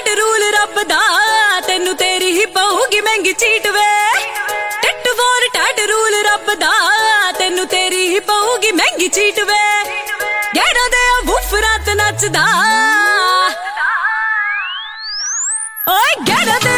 rule रब दा तेनू तेरी ही पऊगी महंगी चीट वे टिट फोर टैट रूल रब दा तेनू तेरी ही पऊगी महंगी चीट वे गैड़ा दे वुफरात नचदा ओए गैड़ा